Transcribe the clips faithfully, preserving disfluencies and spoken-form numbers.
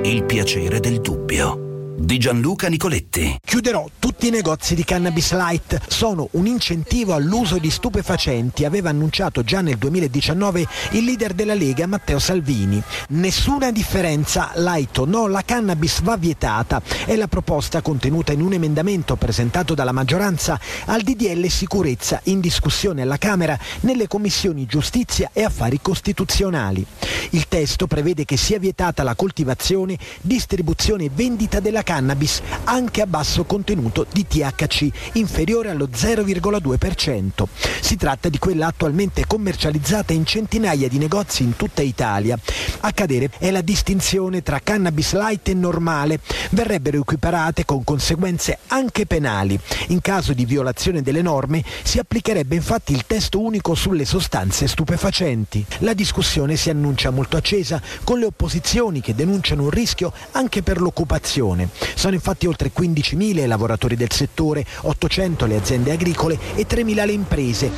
Il piacere del dubbio di Gianluca Nicoletti. Chiuderò tutti i negozi di Cannabis Light. Sono un incentivo all'uso di stupefacenti, aveva annunciato già nel duemiladiciannove il leader della Lega Matteo Salvini. Nessuna differenza, light o no, la cannabis va vietata. È la proposta contenuta in un emendamento presentato dalla maggioranza al D D L Sicurezza in discussione alla Camera nelle commissioni Giustizia e Affari Costituzionali. Il testo prevede che sia vietata la coltivazione, distribuzione e vendita della cannabis anche a basso contenuto di T H C, inferiore allo zero virgola due per cento. Si tratta di quella attualmente commercializzata in centinaia di negozi in tutta Italia. A cadere è la distinzione tra cannabis light e normale. Verrebbero equiparate con conseguenze anche penali. In caso di violazione delle norme si applicherebbe infatti il testo unico sulle sostanze stupefacenti. La discussione si annuncia molto accesa, con le opposizioni che denunciano un rischio anche per l'occupazione. Sono infatti oltre quindicimila i lavoratori del settore, ottocento le aziende agricole e tremila le imprese.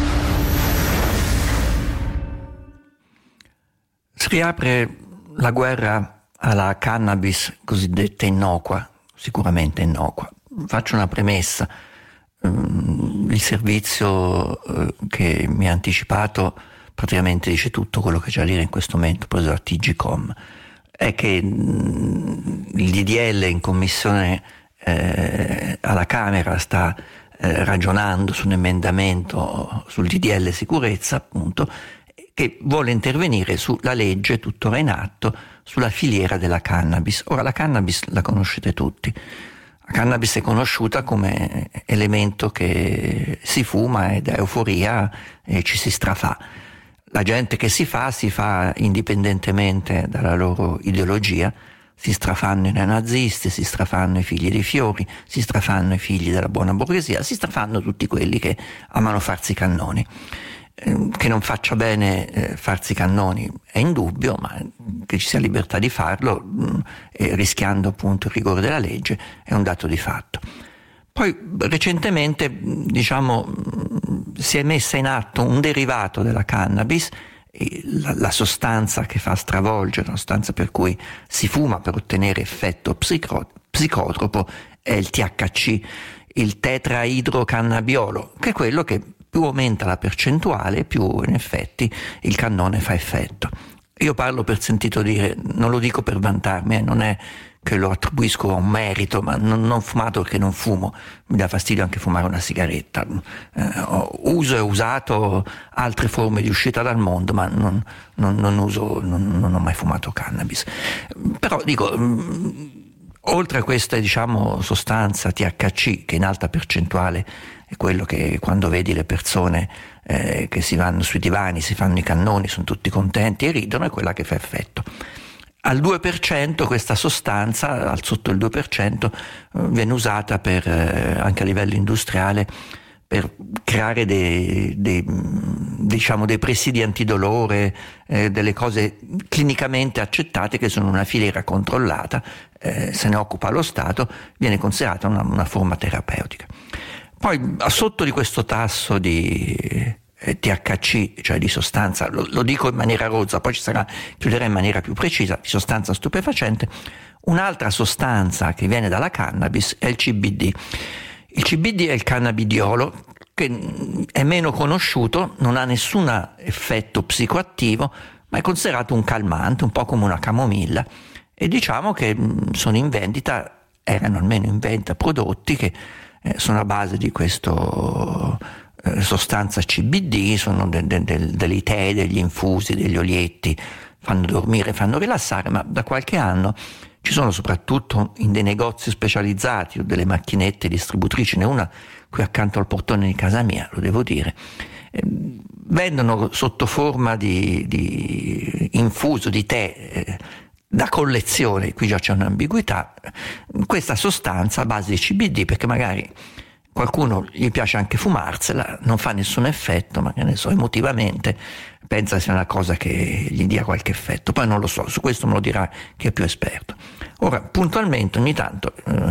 Si riapre la guerra alla cannabis cosiddetta innocua, sicuramente innocua. Faccio una premessa. Il servizio che mi ha anticipato praticamente dice tutto quello che c'è da dire in questo momento, preso da T G Com. È che il D D L in commissione eh, alla Camera sta eh, ragionando su un emendamento sul D D L sicurezza, appunto, che vuole intervenire sulla legge tuttora in atto sulla filiera della cannabis. Ora, la cannabis la conoscete tutti. La cannabis è conosciuta come elemento che si fuma e dà euforia e ci si strafà. La gente che si fa, si fa indipendentemente dalla loro ideologia, si strafanno i neonazisti, si strafanno i figli dei fiori, si strafanno i figli della buona borghesia, si strafanno tutti quelli che amano farsi cannoni. Eh, che non faccia bene eh, farsi cannoni è indubbio, ma che ci sia libertà di farlo, mh, eh, rischiando appunto il rigore della legge, è un dato di fatto. Poi recentemente, diciamo, si è messa in atto un derivato della cannabis, la, la sostanza che fa stravolgere, la sostanza per cui si fuma per ottenere effetto psico, psicotropo, è il T H C, il tetraidrocannabiolo, che è quello che più aumenta la percentuale, più in effetti il cannone fa effetto. Io parlo per sentito dire, non lo dico per vantarmi, eh, non è che lo attribuisco a un merito, ma non, non fumato perché non fumo, mi dà fastidio anche fumare una sigaretta. Eh, uso e usato altre forme di uscita dal mondo, ma non, non, non uso, non, non ho mai fumato cannabis. Però dico, mh, oltre a questa, diciamo, sostanza T H C, che in alta percentuale è quello che quando vedi le persone eh, che si vanno sui divani, si fanno i cannoni, sono tutti contenti e ridono, è quella che fa effetto. Al due per cento questa sostanza, al sotto il due per cento, viene usata per, eh, anche a livello industriale, per creare dei, dei, diciamo dei presidi antidolore, eh, delle cose clinicamente accettate che sono una filiera controllata, eh, se ne occupa lo Stato, viene considerata una, una forma terapeutica. Poi sotto di questo tasso di T H C, cioè di sostanza, lo, lo dico in maniera rozza, poi ci sarà, chiuderà in maniera più precisa, di sostanza stupefacente, un'altra sostanza che viene dalla cannabis è il C B D. Il C B D è il cannabidiolo, che è meno conosciuto, non ha nessun effetto psicoattivo, ma è considerato un calmante, un po' come una camomilla, e diciamo che sono in vendita, erano almeno in vendita prodotti che eh, sono a base di questo sostanza C B D, sono de, de, de, delle tee, degli infusi, degli olietti, fanno dormire, fanno rilassare, ma da qualche anno ci sono soprattutto in dei negozi specializzati o delle macchinette distributrici, ne una qui accanto al portone di casa mia, lo devo dire, eh, vendono sotto forma di, di infuso, di tè, eh, da collezione, qui già c'è un'ambiguità, questa sostanza a base di C B D, perché magari qualcuno gli piace anche fumarsela, non fa nessun effetto, ma che ne so, emotivamente pensa sia una cosa che gli dia qualche effetto. Poi non lo so, su questo me lo dirà chi è più esperto. Ora, puntualmente, ogni tanto, eh,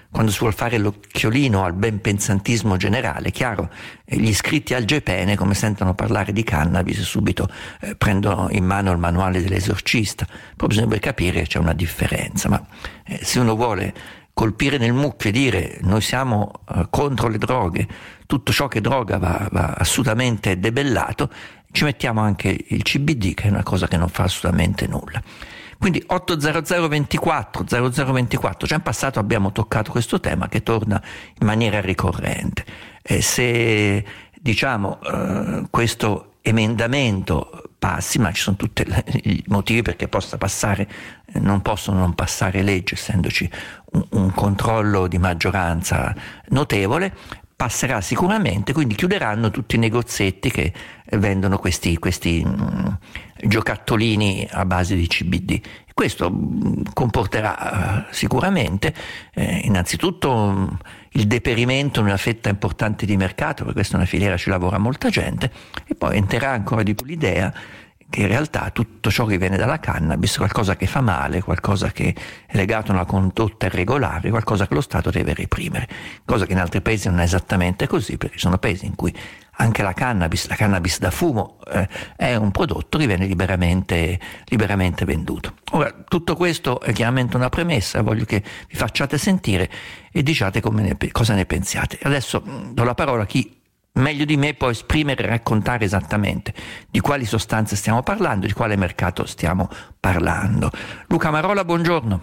quando si vuol fare l'occhiolino al benpensantismo generale, chiaro, gli iscritti al Gepene, come sentono parlare di cannabis, subito eh, prendono in mano il manuale dell'esorcista. Poi bisogna capire che c'è una differenza, ma eh, se uno vuole colpire nel mucchio e dire noi siamo eh, contro le droghe, tutto ciò che è droga va, va assolutamente debellato, ci mettiamo anche il C B D, che è una cosa che non fa assolutamente nulla. Quindi otto zero zero ventiquattro zero zero ventiquattro, già in passato abbiamo toccato questo tema che torna in maniera ricorrente. E se diciamo eh, questo emendamento passi, ma ci sono tutti i motivi perché possa passare, non possono non passare leggi, essendoci un, un controllo di maggioranza notevole, passerà sicuramente, quindi chiuderanno tutti i negozietti che vendono questi, questi mh, giocattolini a base di C B D. Questo mh, comporterà uh, sicuramente eh, innanzitutto mh, il deperimento di una fetta importante di mercato, perché questa è una filiera, ci lavora molta gente, e poi entrerà ancora di più l'idea che in realtà tutto ciò che viene dalla cannabis è qualcosa che fa male, qualcosa che è legato a una condotta irregolare, qualcosa che lo Stato deve reprimere, cosa che in altri paesi non è esattamente così, perché ci sono paesi in cui anche la cannabis, la cannabis da fumo, eh, è un prodotto che viene liberamente, liberamente venduto. Ora, tutto questo è chiaramente una premessa, voglio che vi facciate sentire e diciate come ne, cosa ne pensiate. Adesso do la parola a chi meglio di me può esprimere e raccontare esattamente di quali sostanze stiamo parlando, di quale mercato stiamo parlando. Luca Marola, buongiorno.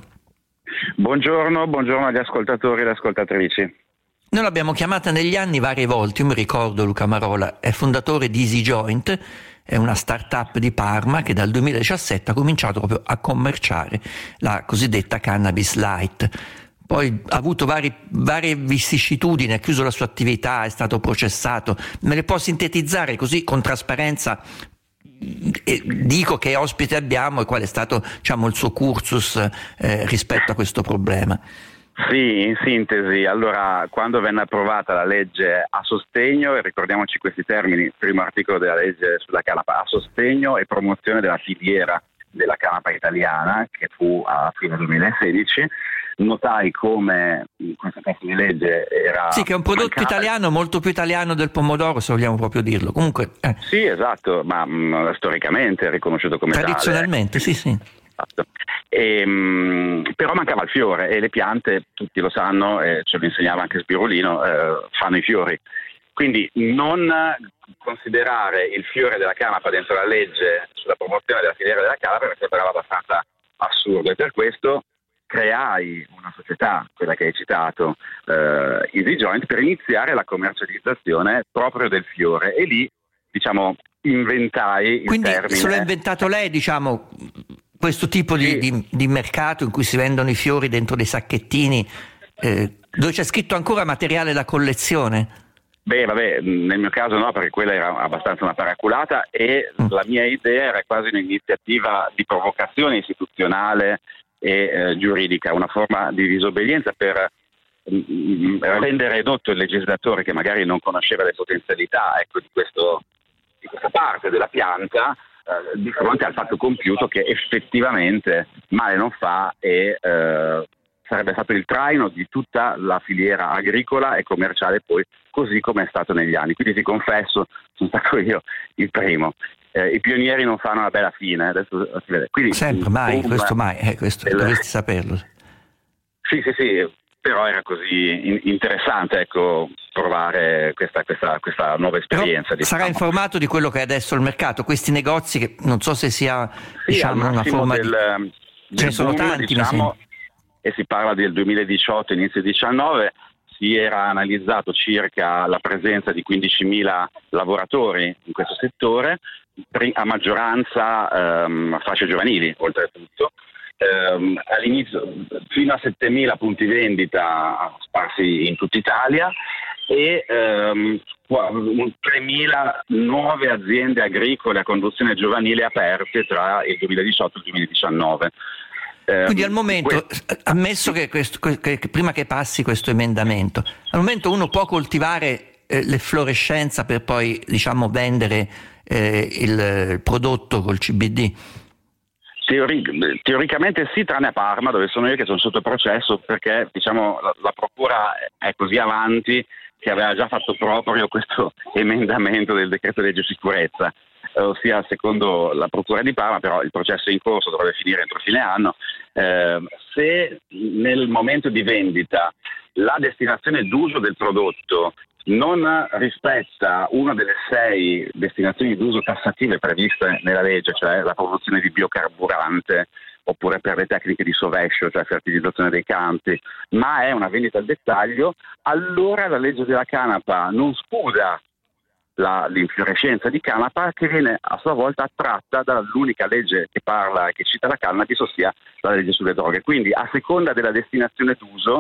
Buongiorno, buongiorno agli ascoltatori e alle ascoltatrici. Noi l'abbiamo chiamata negli anni varie volte, io mi ricordo Luca Marola, è fondatore di Easy Joint, è una start-up di Parma che dal duemiladiciassette ha cominciato proprio a commerciare la cosiddetta cannabis light. Poi ha avuto vari, varie vicissitudini, ha chiuso la sua attività, è stato processato. Me le può sintetizzare così con trasparenza? E dico che ospite abbiamo e qual è stato, diciamo, il suo cursus eh, rispetto a questo problema. Sì, in sintesi, allora quando venne approvata la legge a sostegno, e ricordiamoci questi termini, primo articolo della legge sulla canapa, a sostegno e promozione della filiera della canapa italiana, che fu a fine duemilasedici, notai come in questo testo di legge era... Sì, che è un prodotto mancata... italiano, molto più italiano del pomodoro, se vogliamo proprio dirlo. Comunque, eh. Sì, esatto, ma mh, storicamente è riconosciuto come tradizionalmente, tale. Sì, sì. Esatto. E, mh, però mancava il fiore, e le piante, tutti lo sanno, e ce lo insegnava anche Spirulino, eh, fanno i fiori. Quindi non considerare il fiore della canapa dentro la legge sulla promozione della filiera della canapa mi sembrava abbastanza assurdo, e per questo creai una società, quella che hai citato, eh, Easy Joint, per iniziare la commercializzazione proprio del fiore, e lì, diciamo, inventai il Quindi termine. se l'ha inventato lei, diciamo, questo tipo di, Sì. di, di mercato in cui si vendono i fiori dentro dei sacchettini, eh, dove c'è scritto ancora materiale da collezione? Beh, vabbè, nel mio caso no, perché quella era abbastanza una paraculata, e mm. la mia idea era quasi un'iniziativa di provocazione istituzionale e eh, giuridica, una forma di disobbedienza per mh, rendere edotto il legislatore, che magari non conosceva le potenzialità, ecco, di, questo, di questa parte della pianta, eh, di fronte al fatto compiuto che effettivamente male non fa, e eh, sarebbe stato il traino di tutta la filiera agricola e commerciale, poi, così come è stato negli anni. Quindi ti confesso, sono stato io il primo. Eh, I pionieri non fanno una bella fine, adesso si vede. Quindi, sempre, mai, um, questo mai, eh, questo, del... dovresti saperlo. Sì, sì, sì, però era così in- interessante, ecco, provare questa, questa, questa nuova esperienza. Però sarà diciamo. informato di quello che è adesso il mercato, questi negozi che non so se sia, sì, diciamo, una forma del, di... del Ce ne sono boom, tanti, diciamo, e si parla del duemiladiciotto, inizio diciannove, si era analizzato circa la presenza di quindicimila lavoratori in questo settore, a maggioranza ehm, fasce giovanili, oltretutto. Ehm, all'inizio fino a settemila punti vendita sparsi in tutta Italia, e ehm, tremila nuove aziende agricole a conduzione giovanile aperte tra il duemiladiciotto e il duemiladiciannove. Quindi al momento, ammesso che, questo, che prima che passi questo emendamento, al momento uno può coltivare eh, l'efflorescenza per poi, diciamo, vendere eh, il prodotto col C B D? Teori- teoricamente sì, tranne a Parma, dove sono io, che sono sotto processo perché diciamo la, la procura è così avanti che aveva già fatto proprio questo emendamento del decreto legge sicurezza, eh, ossia secondo la procura di Parma, però il processo è in corso, dovrebbe finire entro fine anno. Eh, se nel momento di vendita la destinazione d'uso del prodotto non rispetta una delle sei destinazioni d'uso tassative previste nella legge, cioè la produzione di biocarburante oppure per le tecniche di sovescio, cioè fertilizzazione dei campi, ma è una vendita al dettaglio, allora la legge della canapa non scusa la, l'infiorescenza di canapa, che viene a sua volta attratta dall'unica legge che parla, che cita la cannabis, ossia la legge sulle droghe. Quindi a seconda della destinazione d'uso,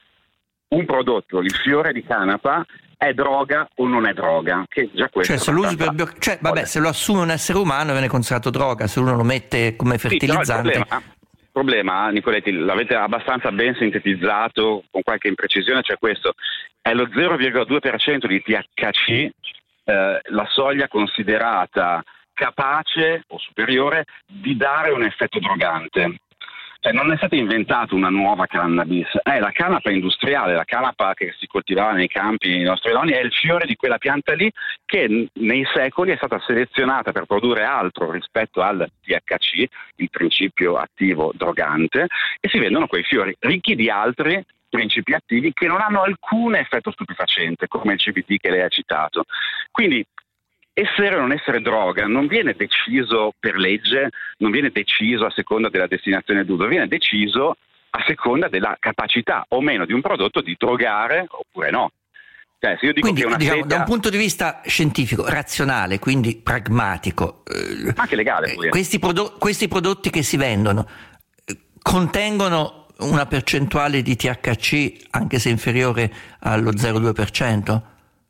un prodotto, il fiore di canapa, è droga o non è droga, che già questo cioè, se, lo usi per bio... cioè vabbè, se lo assume un essere umano viene considerato droga, se uno lo mette come fertilizzante. Sì, il problema, Nicoletti, l'avete abbastanza ben sintetizzato con qualche imprecisione, cioè questo: è lo zero virgola due per cento di T H C, eh, la soglia considerata capace o superiore di dare un effetto drogante. Cioè non è stata inventata una nuova cannabis, è la canapa industriale, la canapa che si coltivava nei campi dei nostri nonni, è il fiore di quella pianta lì che nei secoli è stata selezionata per produrre altro rispetto al T H C, il principio attivo drogante, e si vendono quei fiori ricchi di altri principi attivi che non hanno alcun effetto stupefacente, come il C B D che lei ha citato. Quindi essere o non essere droga non viene deciso per legge, non viene deciso a seconda della destinazione d'uso, viene deciso a seconda della capacità o meno di un prodotto di drogare oppure no. Cioè, se io dico quindi, che una diciamo, sedia... da un punto di vista scientifico, razionale, quindi pragmatico, eh, anche legale pure. Questi, prodo- questi prodotti che si vendono eh, contengono una percentuale di T H C anche se inferiore allo zero virgola due per cento?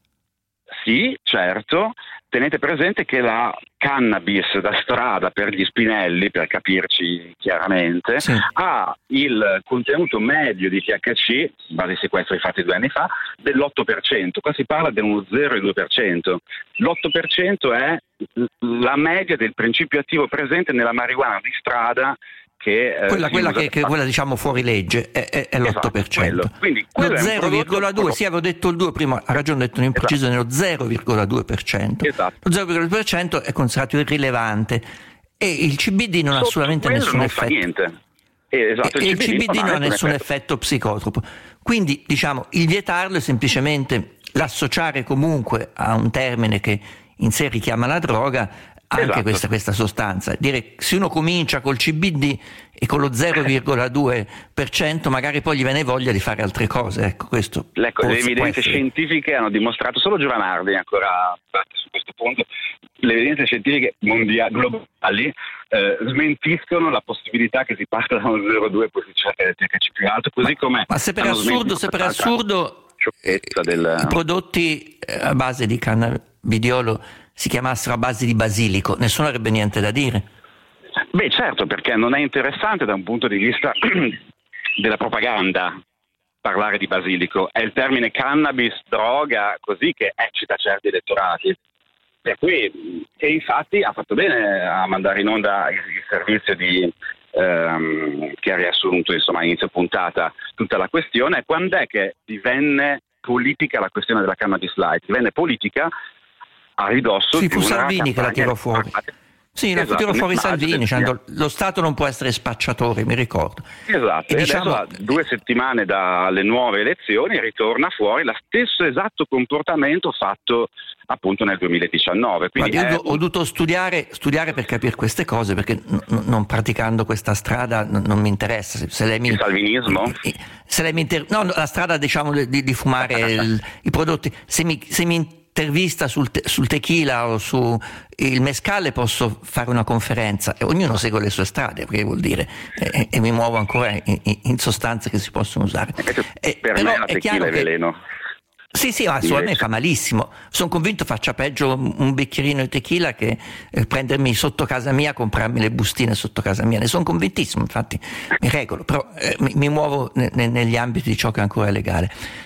Sì, certo. Tenete presente che la cannabis da strada per gli spinelli, per capirci chiaramente, sì, ha il contenuto medio di T H C, in base ai sequestri fatti due anni fa, dell'otto per cento. Qua si parla di uno zero virgola due per cento. L'otto per cento è la media del principio attivo presente nella marijuana di strada, che quella, eh, quella che, che quella diciamo fuori legge è, è, è l'otto per cento. Esatto, quello. Quindi, lo zero virgola due, sì, avevo detto il due prima, ha ragione, ho detto un'imprecisione, esatto, lo zero virgola due per cento. Esatto. Lo zero virgola due per cento è considerato irrilevante e il C B D non ha assolutamente nessun non effetto. Fa niente. Eh, esatto, e il, il C B D, C B D non ha nessun effetto. effetto psicotropo. Quindi diciamo il vietarlo è semplicemente l'associare comunque a un termine che in sé richiama la droga anche esatto. questa, questa sostanza. Dire se uno comincia col C B D e con lo zero virgola due per cento magari poi gli viene voglia di fare altre cose. Ecco, questo ecco, le evidenze scientifiche hanno dimostrato, solo Giovanardi ancora su questo punto, le evidenze scientifiche mondiali, globali, eh, smentiscono la possibilità che si parta da uno zero virgola due e poi si cerca il T H C più alto, così come ma se per assurdo, se per assurdo del... i prodotti a base di cannabidiolo si chiamassero a base di basilico, nessuno avrebbe niente da dire. Beh, certo, perché non è interessante da un punto di vista della propaganda parlare di basilico. È il termine cannabis, droga, così che eccita certi elettorati. Per cui, e infatti ha fatto bene a mandare in onda il, il servizio di ehm, che ha riassunto, insomma, a inizio puntata tutta la questione. Quando è che divenne politica la questione della cannabis light? Divenne politica a ridosso sì, di fu una Salvini che la tirò fuori. Sì, la esatto, tirò fuori Salvini, del... dicendo lo Stato non può essere spacciatore, mi ricordo. Esatto, e, e diciamo... adesso a due settimane dalle nuove elezioni ritorna fuori lo stesso esatto comportamento fatto appunto nel duemiladiciannove. Quindi Guarda, è... io ho dovuto studiare, studiare per capire queste cose, perché n- non praticando questa strada n- non mi interessa. Se lei mi... Il salvinismo? Se lei mi inter... No, la strada diciamo di, di fumare il, i prodotti, se mi, se mi intervista sul, te, sul tequila o su il mescale posso fare una conferenza e ognuno segue le sue strade, perché vuol dire e, e mi muovo ancora in, in sostanze che si possono usare. E, per me la tequila è veleno. Sì, sì, ma su a me fa malissimo. Sono convinto faccia peggio un bicchierino di tequila che eh, prendermi sotto casa mia, comprarmi le bustine sotto casa mia. Ne sono convintissimo, infatti mi regolo, però eh, mi, mi muovo ne, ne, negli ambiti di ciò che ancora è legale.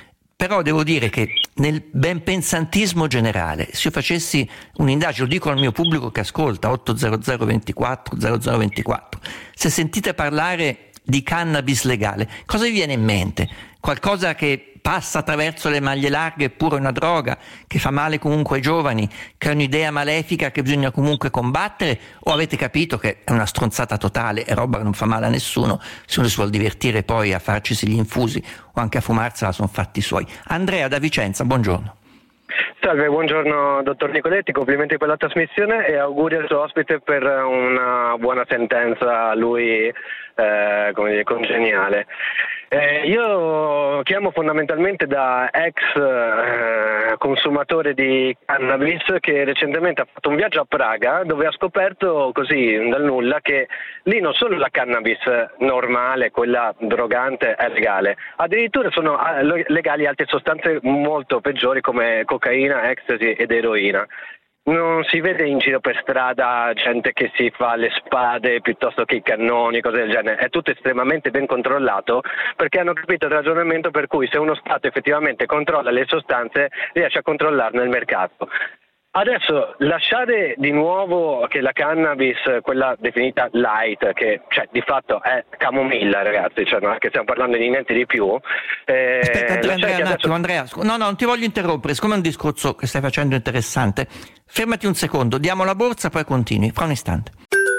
però devo dire che nel benpensantismo generale, se io facessi un'indagine, lo dico al mio pubblico che ascolta, otto zero zero ventiquattro zero zero ventiquattro, se sentite parlare di cannabis legale, cosa vi viene in mente? Qualcosa che passa attraverso le maglie larghe, eppure una droga, che fa male comunque ai giovani, che è un'idea malefica che bisogna comunque combattere, o avete capito che è una stronzata totale, è roba che non fa male a nessuno, se uno si vuol divertire poi a farcisi gli infusi o anche a fumarsela sono fatti suoi. Andrea da Vicenza, buongiorno. Salve, buongiorno dottor Nicoletti, complimenti per la trasmissione e auguri al suo ospite per una buona sentenza, a lui eh, come dire, congeniale. Eh, io chiamo fondamentalmente da ex eh, consumatore di cannabis che recentemente ha fatto un viaggio a Praga dove ha scoperto così dal nulla che lì non solo la cannabis normale, quella drogante, è legale, addirittura sono legali altre sostanze molto peggiori come cocaina, ecstasy ed eroina. Non si vede in giro per strada gente che si fa le spade piuttosto che i cannoni, cose del genere. È tutto estremamente ben controllato perché hanno capito il ragionamento per cui se uno Stato effettivamente controlla le sostanze riesce a controllarne il mercato. Adesso lasciare di nuovo che la cannabis, quella definita light, che cioè di fatto è camomilla, ragazzi, cioè non è che stiamo parlando di niente di più. Eh, Aspetta Andrea, Andrea un adesso... attimo, Andrea, no no non ti voglio interrompere, siccome è un discorso che stai facendo interessante, fermati un secondo, diamo la borsa poi continui, fra un istante.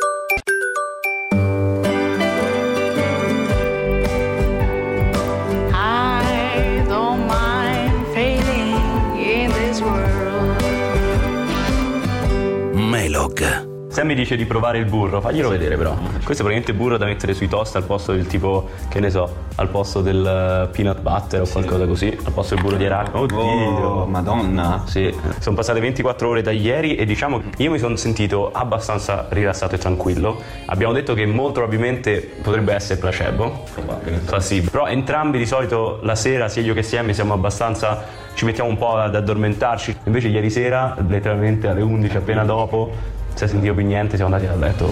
Melog. Se mi dice di provare il burro, faglielo vedere però. Questo è praticamente burro da mettere sui toast al posto del tipo, che ne so, al posto del peanut butter o qualcosa così, al posto del burro di arachidi. Oddio, oh, madonna. Sì, sono passate ventiquattro ore da ieri e diciamo che io mi sono sentito abbastanza rilassato e tranquillo. Abbiamo detto che molto probabilmente potrebbe essere placebo. Probabile. Sì, però entrambi di solito la sera, sia io che sia Emmy, siamo abbastanza, ci mettiamo un po' ad addormentarci. Invece ieri sera, letteralmente alle undici appena dopo, si è sentito più niente, siamo andati a letto.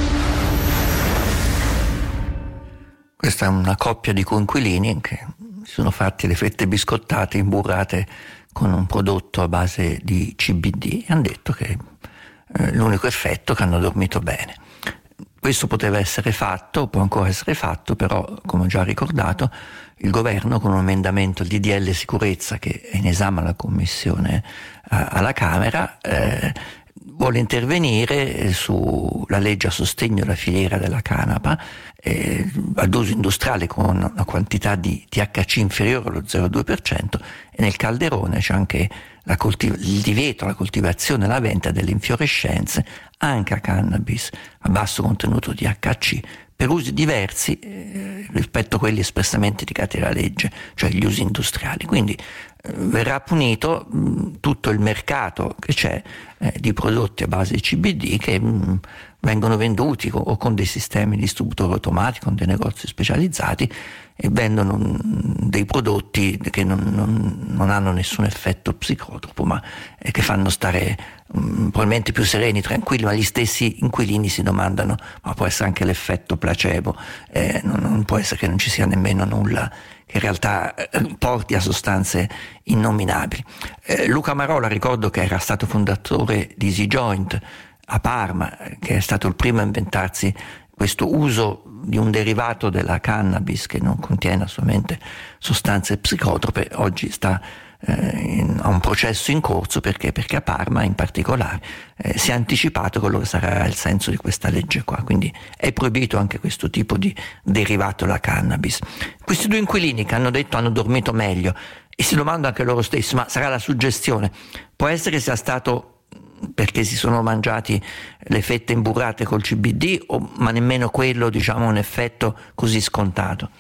Questa è una coppia di coinquilini che si sono fatti le fette biscottate imburrate con un prodotto a base di C B D e hanno detto che eh, l'unico effetto è che hanno dormito bene. Questo poteva essere fatto, può ancora essere fatto, però come ho già ricordato il governo con un emendamento di D L sicurezza che è in esame alla commissione eh, alla Camera eh, vuole intervenire sulla legge a sostegno della filiera della canapa eh, ad uso industriale con una quantità di T H C inferiore allo zero virgola due per cento e nel calderone c'è anche la coltiv- il divieto alla coltivazione e alla vendita delle infiorescenze anche a cannabis a basso contenuto di T H C per usi diversi eh, rispetto a quelli espressamente indicati dalla legge, cioè gli usi industriali. Quindi eh, verrà punito mh, tutto il mercato che c'è eh, di prodotti a base di C B D che mh, vengono venduti co- o con dei sistemi di distributore automatico, con dei negozi specializzati e vendono mh, dei prodotti che non, non, non hanno nessun effetto psicotropo, ma eh, che fanno stare mh, probabilmente più sereni, tranquilli, ma gli stessi inquilini si domandano, ma può essere anche l'effetto placebo, eh, non, non può essere che non ci sia nemmeno nulla che in realtà eh, porti a sostanze innominabili. Eh, Luca Marola, ricordo che era stato fondatore di Easy Joint a Parma, che è stato il primo a inventarsi questo uso di un derivato della cannabis che non contiene assolutamente sostanze psicotrope, oggi sta eh, in, a un processo in corso perché, perché a Parma in particolare eh, si è anticipato quello che sarà il senso di questa legge qua, quindi è proibito anche questo tipo di derivato della cannabis. Questi due inquilini che hanno detto hanno dormito meglio e si domandano anche loro stessi, ma sarà la suggestione? Può essere che sia stato perché si sono mangiati le fette imburrate col C B D, o, ma nemmeno quello, diciamo, un effetto così scontato?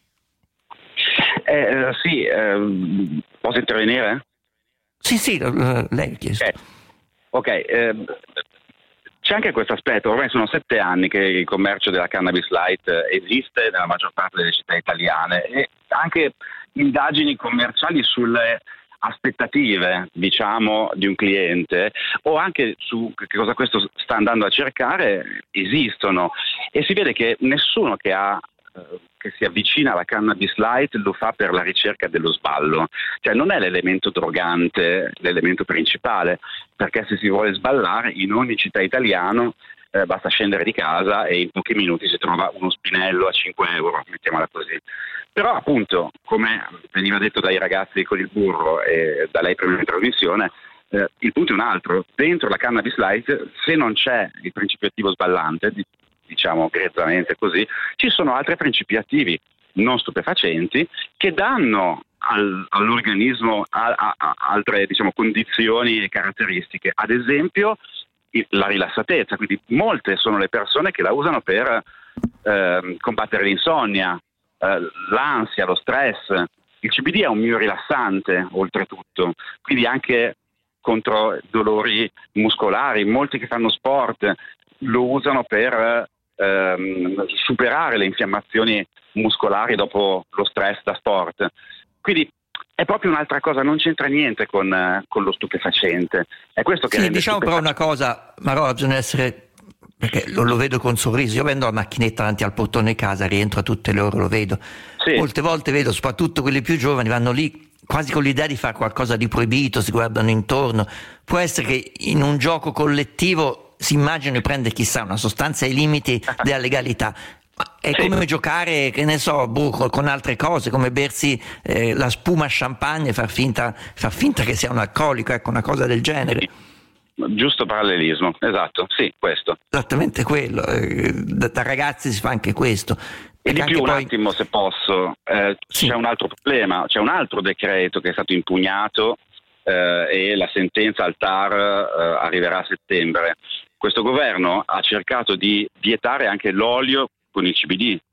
Eh, sì, eh, posso intervenire? Sì, sì, uh, lei ha chiesto. Ok, okay eh, c'è anche questo aspetto, ormai sono sette anni che il commercio della cannabis light esiste nella maggior parte delle città italiane e anche indagini commerciali sulle aspettative, diciamo, di un cliente o anche su che cosa questo sta andando a cercare esistono e si vede che nessuno che ha eh, che si avvicina alla cannabis light lo fa per la ricerca dello sballo, cioè non è l'elemento drogante l'elemento principale, perché se si vuole sballare in ogni città italiano eh, basta scendere di casa e in pochi minuti si trova uno spinello a cinque euro, mettiamola così. Però appunto, come veniva detto dai ragazzi con il burro e da lei prima in trasmissione, eh, il punto è un altro: dentro la cannabis light, se non c'è il principio attivo sballante, diciamo grezzamente così, ci sono altri principi attivi non stupefacenti che danno al, all'organismo a, a, a altre, diciamo, condizioni e caratteristiche, ad esempio la rilassatezza. Quindi molte sono le persone che la usano per eh, combattere l'insonnia, eh, l'ansia, lo stress. Il C B D è un mio-rilassante oltretutto, quindi anche contro dolori muscolari. Molti che fanno sport lo usano per ehm, superare le infiammazioni muscolari dopo lo stress da sport. Quindi è proprio un'altra cosa, non c'entra niente con, eh, con lo stupefacente. È questo che sì, diciamo però una cosa, Marola, bisogna essere, perché lo, lo vedo con sorriso, io vendo la macchinetta davanti al portone di casa, rientro a tutte le ore, lo vedo. Sì. Molte volte vedo, soprattutto quelli più giovani, vanno lì quasi con l'idea di fare qualcosa di proibito, si guardano intorno. Può essere che in un gioco collettivo si immagina di prendere, chissà, una sostanza ai limiti della legalità. Ma è sì. come giocare, che ne so, con altre cose, come bersi eh, la spuma champagne e far finta, far finta che sia un alcolico, ecco, una cosa del genere. Giusto parallelismo, esatto, sì, questo. Esattamente quello, eh, da, da ragazzi si fa anche questo. E di più un poi... attimo, se posso, eh, sì. c'è un altro problema, c'è un altro decreto che è stato impugnato eh, e la sentenza al T A R eh, arriverà a settembre. Questo governo ha cercato di vietare anche l'olio con il C B D,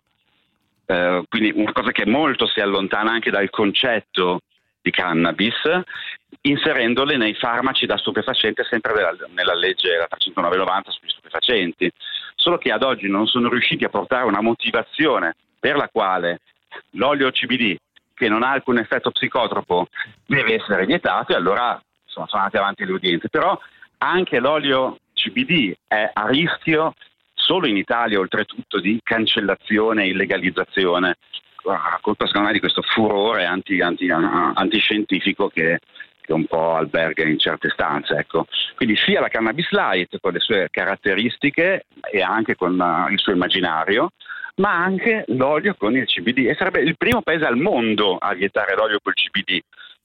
eh, quindi una cosa che molto si allontana anche dal concetto di cannabis, inserendole nei farmaci da stupefacente, sempre della, nella legge la trecentonove novanta sugli stupefacenti, solo che ad oggi non sono riusciti a portare una motivazione per la quale l'olio C B D, che non ha alcun effetto psicotropo, deve essere vietato, e allora insomma, sono andati avanti le udienze. Però anche l'olio C B D è a rischio, solo in Italia oltretutto, di cancellazione e illegalizzazione, a colpa secondo me di questo furore anti, anti, antiscientifico che, che un po' alberga in certe stanze, ecco. Quindi sia la cannabis light con le sue caratteristiche e anche con uh, il suo immaginario, ma anche l'olio con il C B D, e sarebbe il primo paese al mondo a vietare l'olio col C B D,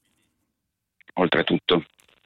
oltretutto.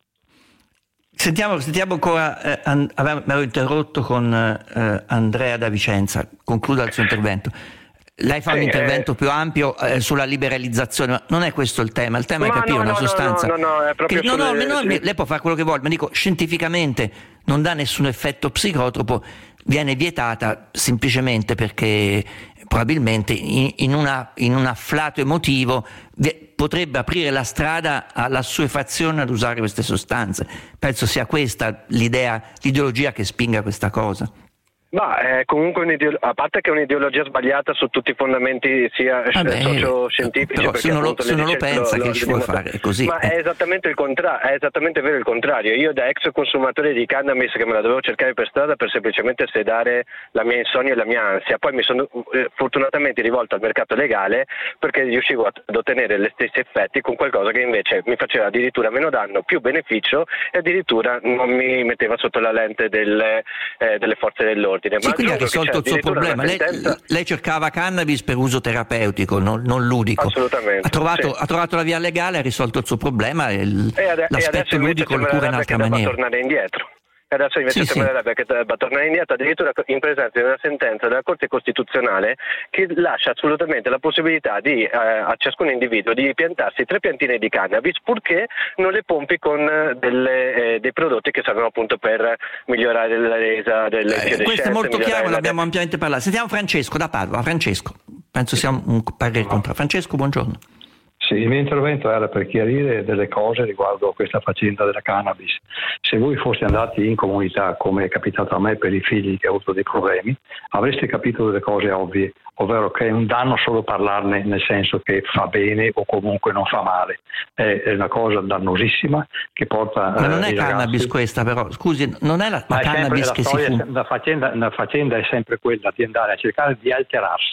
Sentiamo, sentiamo ancora, eh, an- avevo interrotto con eh, Andrea da Vicenza, concluda il suo intervento. Lei fa un eh, intervento eh, più ampio eh, sulla liberalizzazione, ma non è questo il tema, il tema è capire no, una no, sostanza no, no, no, è proprio che no, sulle, no, no, sì. lei può fare quello che vuole, ma dico, scientificamente non dà nessun effetto psicotropo, viene vietata semplicemente perché probabilmente in, in, una, in un afflato emotivo potrebbe aprire la strada all'assuefazione ad usare queste sostanze. Penso sia questa l'idea, l'ideologia che spinga questa cosa. Ma è comunque un'ideologia, a parte che è un'ideologia sbagliata su tutti i fondamenti sia Vabbè, socioscientifici, però se non lo, se non lo pensa lo, che lo ci può fare, è così. Ma è esattamente il contrario, è esattamente vero il contrario. Io da ex consumatore di cannabis che me la dovevo cercare per strada per semplicemente sedare la mia insonnia e la mia ansia, poi mi sono eh, fortunatamente rivolto al mercato legale perché riuscivo ad ottenere gli stessi effetti con qualcosa che invece mi faceva addirittura meno danno, più beneficio, e addirittura non mi metteva sotto la lente delle, eh, delle forze dell'ordine. Sì, ma quindi ha risolto il suo problema. Lei, lei cercava cannabis per uso terapeutico, non, non ludico. Assolutamente. Ha trovato, sì. ha trovato la via legale, ha risolto il suo problema, e, il, e, ade- l'aspetto e ludico lo cura in altra maniera. Tornare indietro. E adesso invece sì, sembrerebbe sì. che debba tornare indietro, addirittura in presenza di una sentenza della Corte Costituzionale che lascia assolutamente la possibilità di, eh, a ciascun individuo di piantarsi tre piantine di cannabis, purché non le pompi con delle, eh, dei prodotti che servono appunto per migliorare la resa delle eh, questo è molto chiaro, l'abbiamo ampiamente parlato. Sentiamo Francesco da Padova. Francesco, penso sia un parere contrario. Francesco, buongiorno. Sì, il mio intervento era per chiarire delle cose riguardo questa faccenda della cannabis. Se voi foste andati in comunità, come è capitato a me per i figli che ho avuto dei problemi, avreste capito delle cose ovvie, ovvero che è un danno solo parlarne, nel senso che fa bene o comunque non fa male. È una cosa dannosissima che porta... Ma non eh, è cannabis ragazzi... questa però, scusi, non è la, la cannabis la che storia, si fuma? La faccenda, la faccenda è sempre quella di andare a cercare di alterarsi.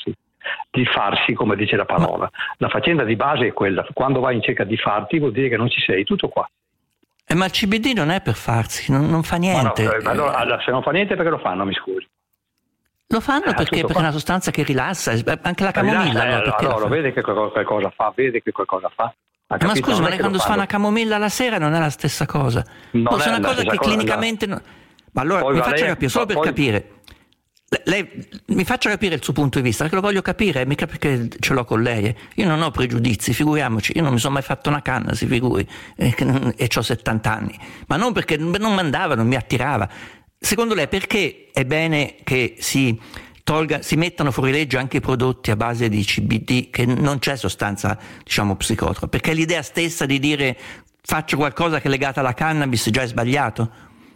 di farsi, come dice la parola. La faccenda di base è quella: quando vai in cerca di farti vuol dire che non ci sei, tutto qua. Eh, ma il C B D non è per farsi, non, non fa niente. Ma no, ma allora, allora, se non fa niente perché lo fanno, mi scusi? Lo fanno eh, perché, perché è una sostanza che rilassa, anche la camomilla. Rilassa, allora, eh, allora, allora vede che qualcosa fa, vede che qualcosa fa. Ma scusa, ma lei quando si fa una camomilla la sera non è la stessa cosa? Non no, è una cosa che cosa, clinicamente... No. Ma allora poi mi faccia lei, capire, solo per poi... capire. Lei, mi faccia capire il suo punto di vista, perché lo voglio capire, mica perché ce l'ho con lei. Io non ho pregiudizi, figuriamoci, io non mi sono mai fatto una canna, si figuri, e, e ho settanta anni. Ma non perché non mi andava, non mi attirava. Secondo lei perché è bene che si... Tolga, si mettano fuori legge anche i prodotti a base di C B D, che non c'è sostanza, diciamo, psicotropa, perché l'idea stessa di dire faccio qualcosa che è legata alla cannabis già è sbagliato?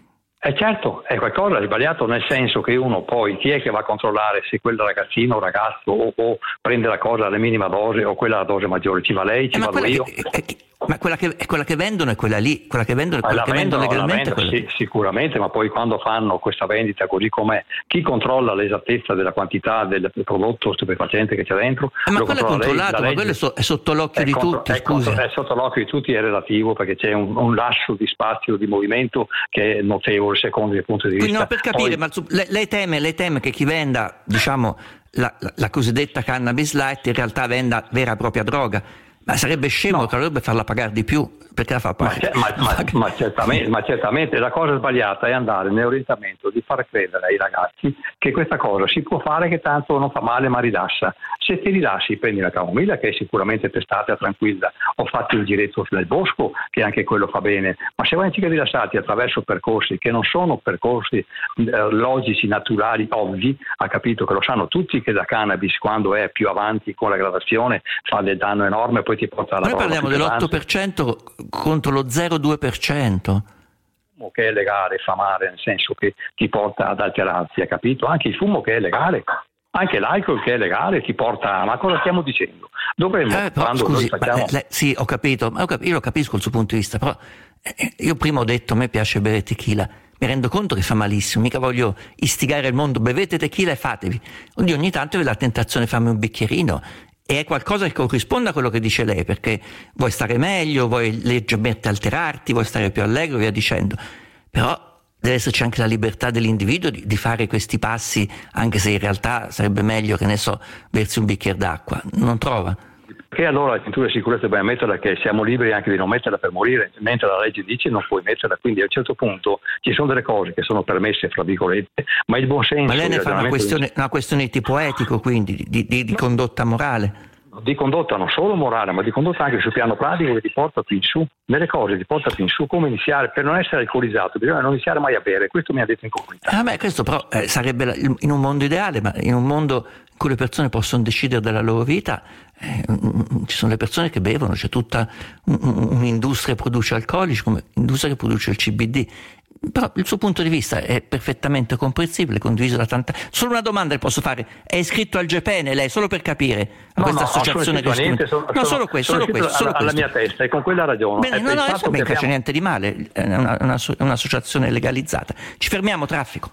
Eh certo, è qualcosa di sbagliato, nel senso che uno poi, chi è che va a controllare se quel ragazzino o ragazzo o, o prende la cosa alla minima dose o quella alla dose maggiore? Ci va lei, ci eh, vado io? Che, eh, ma quella che, quella che vendono è quella lì, quella che vendono è quella che vendono, vendono legalmente. Vendono, sì, sicuramente, ma poi quando fanno questa vendita così com'è, chi controlla l'esattezza della quantità del prodotto stupefacente che c'è dentro? Eh, ma quello è controllato, ma quello è, so, è sotto l'occhio è di contro, tutti, è, scusi. È sotto l'occhio di tutti, è relativo, perché c'è un, un lascio di spazio, di movimento che è notevole secondo il punto di vista. Quindi, no, per capire, poi... ma lei, lei, teme, lei teme che chi venda, diciamo, la, la, la cosiddetta cannabis light in realtà venda vera e propria droga? Ma sarebbe scemo, no. Che dovrebbe farla pagare di più, perché la fa pagare. Ma, ma, ma, ma, certamente, ma certamente la cosa sbagliata è andare nell'orientamento di far credere ai ragazzi che questa cosa si può fare, che tanto non fa male ma rilassa. Se ti rilassi prendi la camomilla, che è sicuramente testata, tranquilla, o fatti il giretto nel bosco, che anche quello fa bene, ma se vai anziché rilassarti attraverso percorsi che non sono percorsi eh, logici, naturali, ovvi, ha capito che lo sanno tutti che la cannabis quando è più avanti con la gradazione fa del danno enorme, poi ti porta alla... Noi parliamo dell'otto per cento contro lo zero virgola due per cento. Che è legale fa male, nel senso che ti porta ad alterarsi, ha capito? Anche il fumo che è legale, anche l'alcol che è legale ti porta... Ma cosa stiamo dicendo? Dovremmo, eh, però, quando scusi, noi facciamo... ma, eh, sì, ho capito, ma io lo capisco il suo punto di vista, però eh, io prima ho detto a me piace bere tequila, mi rendo conto che fa malissimo, mica voglio istigare il mondo, bevete tequila e fatevi. Oddio, ogni tanto ho la tentazione di farmi un bicchierino, e è qualcosa che corrisponde a quello che dice lei, perché vuoi stare meglio, vuoi leggermente alterarti, vuoi stare più allegro, via dicendo. Però deve esserci anche la libertà dell'individuo di, di fare questi passi, anche se in realtà sarebbe meglio, che ne so, bersi un bicchiere d'acqua. Non trova? Perché allora la cintura di sicurezza dobbiamo metterla, che siamo liberi anche di non metterla per morire, mentre la legge dice non puoi metterla, quindi a un certo punto ci sono delle cose che sono permesse, fra virgolette, ma il buon senso... Ma lei ne fa una questione, una questione di tipo etico, quindi, di, di, di condotta morale? Di condotta non solo morale, ma di condotta anche sul piano pratico, che ti porta più in su, nelle cose ti porta più in su, come iniziare, per non essere alcolizzato, bisogna non iniziare mai a bere, questo mi ha detto in comunità. Ah beh, questo però eh, sarebbe la, in un mondo ideale, ma in un mondo in cui le persone possono decidere della loro vita, eh, ci sono le persone che bevono, c'è tutta un, un'industria che produce alcolici, come l'industria che produce il C B D. Però il suo punto di vista è perfettamente comprensibile, condiviso da tanta... Solo una domanda le posso fare: è iscritto al Gepene lei, solo per capire, a no, questa no, associazione che niente, sono, no, solo questo, solo questo, solo alla, questo. Alla mia testa, e con quella ragione. Bene, no, no, adesso non c'è abbiamo... niente di male, è una, una, un'associazione legalizzata. Ci fermiamo, traffico.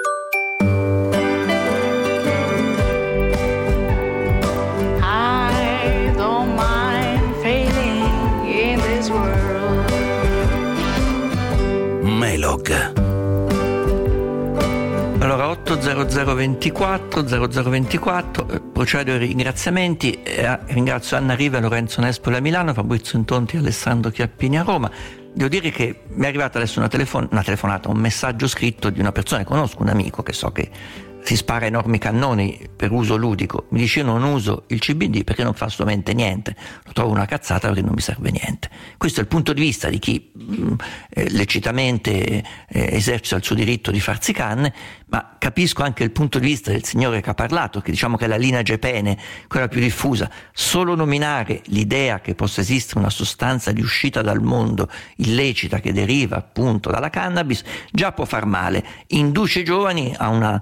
I don't mind failing in this world. Melog. Allora, otto zero zero ventiquattro zero zero ventiquattro, procedo ai ringraziamenti. Eh, ringrazio Anna Riva, Lorenzo Nespoli a Milano, Fabrizio Intonti e Alessandro Chiappini a Roma. Devo dire che mi è arrivata adesso una, telefon- una telefonata, un messaggio scritto di una persona che conosco, un amico che so che si spara enormi cannoni per uso ludico. Mi dice: io non uso il C B D perché non fa assolutamente niente, lo trovo una cazzata perché non mi serve niente. Questo è il punto di vista di chi mh, eh, lecitamente eh, esercita il suo diritto di farsi canne, ma capisco anche il punto di vista del signore che ha parlato, che diciamo che è la linea Gepene, quella più diffusa. Solo nominare l'idea che possa esistere una sostanza di uscita dal mondo illecita che deriva appunto dalla cannabis già può far male, induce i giovani a una strada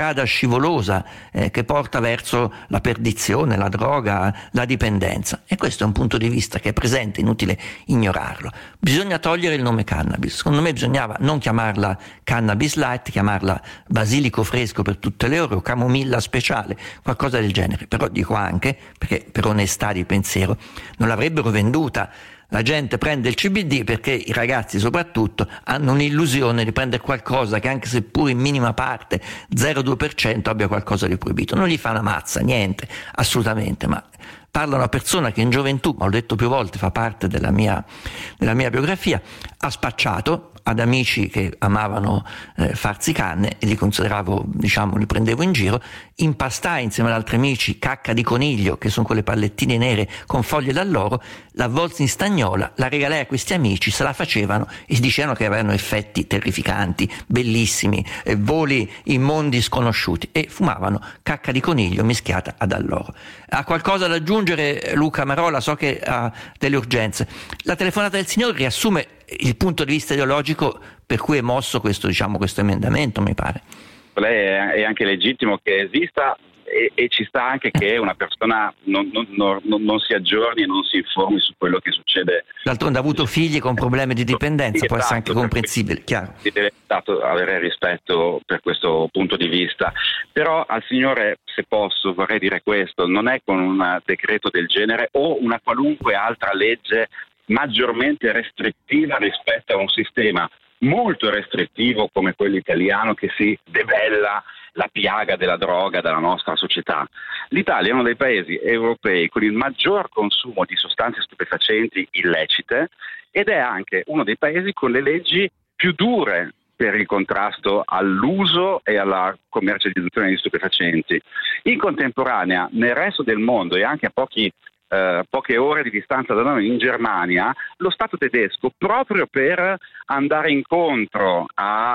strada scivolosa eh, che porta verso la perdizione, la droga, la dipendenza. E questo è un punto di vista che è presente, inutile ignorarlo. Bisogna togliere il nome cannabis. Secondo me bisognava non chiamarla cannabis light, chiamarla basilico fresco per tutte le ore o camomilla speciale, qualcosa del genere. Però dico anche, perché per onestà di pensiero, non l'avrebbero venduta. La gente prende il C B D perché i ragazzi soprattutto hanno un'illusione di prendere qualcosa che, anche seppur in minima parte, zero virgola due per cento, abbia qualcosa di proibito. Non gli fa una mazza, niente, assolutamente, ma parla una persona che in gioventù, ma l'ho detto più volte, fa parte della mia, della mia biografia, ha spacciato ad amici che amavano eh, farsi canne, e li consideravo, diciamo, li prendevo in giro, impastai insieme ad altri amici cacca di coniglio, che sono quelle pallettine nere con foglie d'alloro, l'avvolsi in stagnola, la regalai a questi amici, se la facevano e dicevano che avevano effetti terrificanti, bellissimi, eh, voli in mondi sconosciuti, e fumavano cacca di coniglio mischiata ad alloro. Ha qualcosa da aggiungere Luca Marola? So che ha delle urgenze. La telefonata del signore riassume il punto di vista ideologico per cui è mosso questo, diciamo, questo emendamento, mi pare. Lei è anche legittimo che esista, e, e ci sta anche che una persona non, non, non, non si aggiorni e non si informi su quello che succede. D'altronde ha avuto figli con problemi di dipendenza, sì, può essere anche comprensibile, chiaro. Si deve stato avere rispetto per questo punto di vista. Però al signore, se posso, vorrei dire questo: non è con un decreto del genere o una qualunque altra legge maggiormente restrittiva rispetto a un sistema molto restrittivo come quello italiano, che si debella la piaga della droga dalla nostra società. L'Italia è uno dei paesi europei con il maggior consumo di sostanze stupefacenti illecite, ed è anche uno dei paesi con le leggi più dure per il contrasto all'uso e alla commercializzazione di stupefacenti. In contemporanea, nel resto del mondo e anche a pochi Uh, poche ore di distanza da noi, in Germania, lo Stato tedesco, proprio per andare incontro al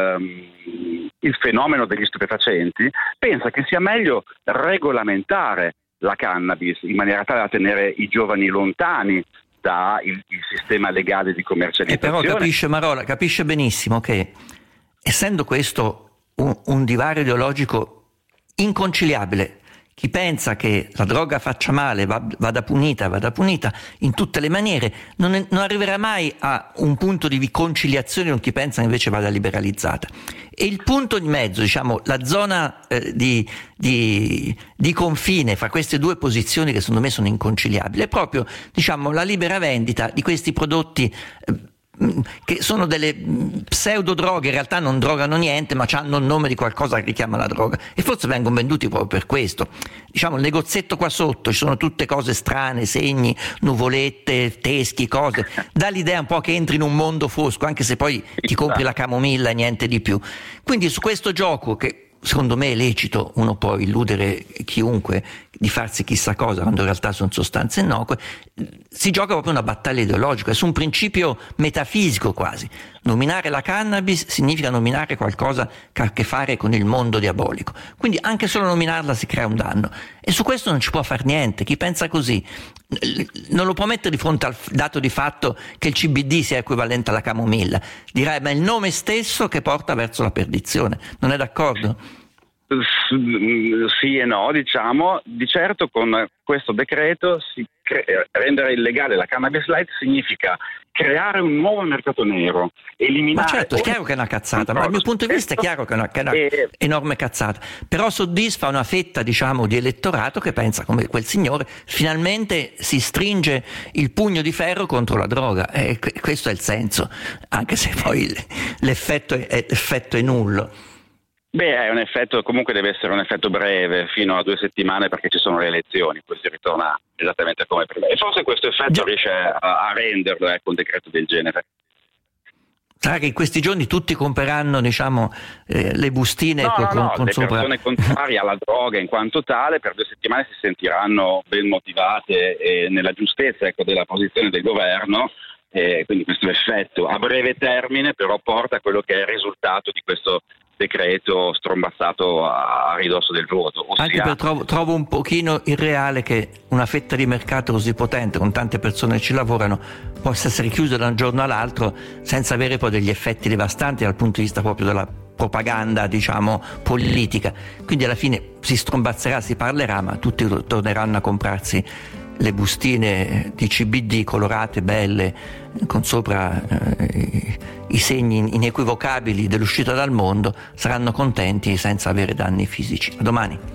um, fenomeno degli stupefacenti, pensa che sia meglio regolamentare la cannabis in maniera tale da tenere i giovani lontani dal sistema legale di commercializzazione. E però capisce Marola, capisce benissimo che, essendo questo un, un divario ideologico inconciliabile, chi pensa che la droga faccia male vada punita, vada punita in tutte le maniere, non, è, non arriverà mai a un punto di conciliazione con chi pensa che invece vada liberalizzata. E il punto di mezzo, diciamo, la zona eh, di, di, di confine fra queste due posizioni, che secondo me sono inconciliabili, è proprio, diciamo, la libera vendita di questi prodotti eh, che sono delle pseudo droghe, in realtà non drogano niente, ma hanno il nome di qualcosa che richiama la droga, e forse vengono venduti proprio per questo. Diciamo, il negozietto qua sotto ci sono tutte cose strane, segni, nuvolette, teschi, cose, dà l'idea un po' che entri in un mondo fosco, anche se poi ti compri la camomilla e niente di più. Quindi su questo gioco, che secondo me è lecito, uno può illudere chiunque di farsi chissà cosa quando in realtà sono sostanze innocue, si gioca proprio una battaglia ideologica, è su un principio metafisico quasi. Nominare la cannabis significa nominare qualcosa che ha a che fare con il mondo diabolico, quindi anche solo nominarla si crea un danno, e su questo non ci può far niente. Chi pensa così non lo può mettere di fronte al dato di fatto che il C B D sia equivalente alla camomilla, dirà ma è il nome stesso che porta verso la perdizione. Non è d'accordo? Sì e no, diciamo. Di certo con questo decreto si cre- rendere illegale la cannabis light significa creare un nuovo mercato nero, eliminare... Ma certo, è chiaro che è una cazzata, ma dal mio punto di vista è chiaro che è una, che è una e... enorme cazzata, però soddisfa una fetta, diciamo, di elettorato che pensa come quel signore, finalmente si stringe il pugno di ferro contro la droga, e questo è il senso, anche se poi l'effetto è, l'effetto è nullo. Beh, è un effetto, comunque deve essere un effetto breve, fino a due settimane, perché ci sono le elezioni, poi si ritorna esattamente come prima. E forse questo effetto Già. riesce a, a renderlo, ecco, un decreto del genere. Sarà che in questi giorni tutti compreranno, diciamo, eh, le bustine no, con, no, no, con le sopra... persone contrarie alla droga in quanto tale per due settimane si sentiranno ben motivate e nella giustezza, ecco, della posizione del governo. E quindi questo effetto a breve termine però porta a quello che è il risultato di questo decreto strombazzato a ridosso del voto. Ossia... Anche per trovo, trovo un pochino irreale che una fetta di mercato così potente, con tante persone che ci lavorano, possa essere chiusa da un giorno all'altro senza avere poi degli effetti devastanti dal punto di vista proprio della propaganda, diciamo, politica. Quindi alla fine si strombazzerà, si parlerà, ma tutti torneranno a comprarsi le bustine di C B D colorate, belle, con sopra eh, i segni inequivocabili dell'uscita dal mondo, saranno contenti senza avere danni fisici. A domani.